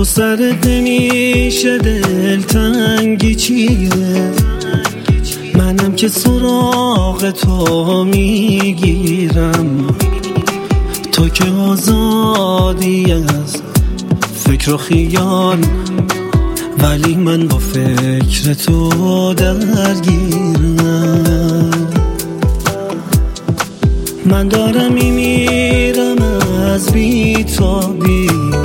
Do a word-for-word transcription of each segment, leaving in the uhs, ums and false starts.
تو سرت نمیشه دلتنگی چیه؟ منم که سراغ تو میگیرم، تو که آزادی از فکر و خیال، ولی من با فکر تو درگیرم. من دارم میمیرم از بی تو بی،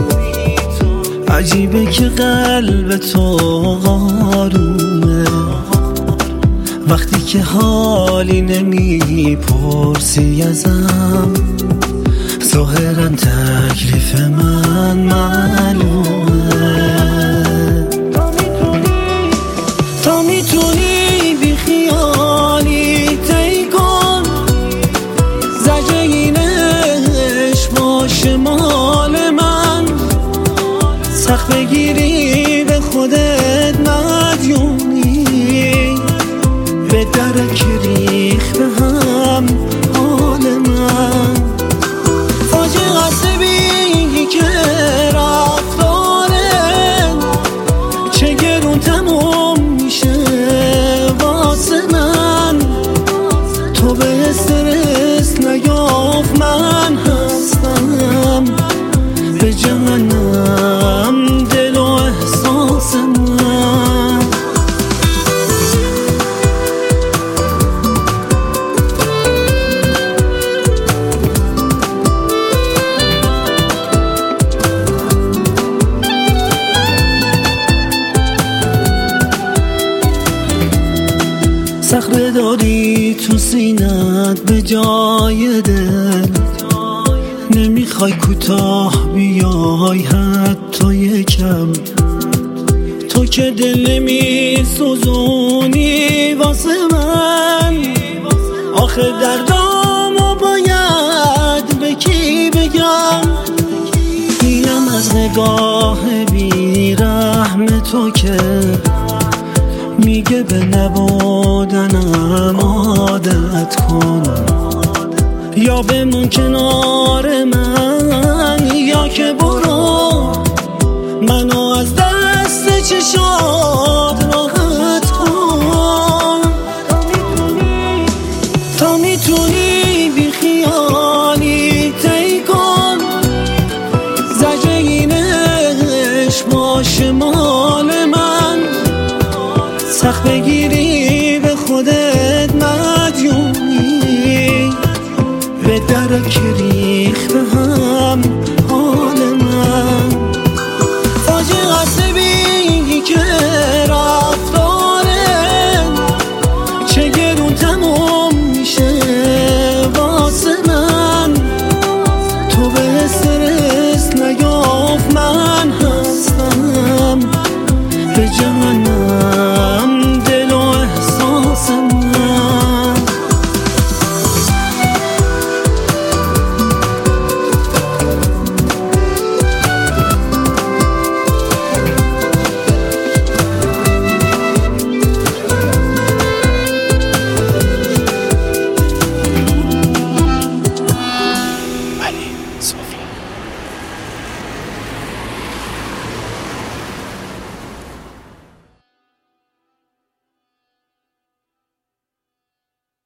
عجیبه که قلب تو آرومه وقتی که حالی نمیپرسی ازم. ظاهرا تکلیف من معلومه. تا میتونی بی خیالی طی کن، زجه اینش باشه مال من. سخت بگیری به خودت مدیونی، به درک ریخ به هم حال من. فاجعه است بی که رفتاره چه گرون تموم میشه واسه من. تو به استرس نیاف، من هستم به جهنم دل و احساس من. صخره داری تو سینت به جای دل، نمیخوای کوتاه بیای حتی یکم. تو که دل نمیسوزونی واسه من، آخه دردامو باید به کی بگم؟ اینم از نگاه بیرحم تو که میگه به نبودنم عادت کن، یا بمون کنار من یا که برو منو از دست چشات راحت کن. تا میتونی بی خیالی طی کن، زجه اینش باشه مال من. سخت بگیری به خودت مدیونی، به درک ریخ به هم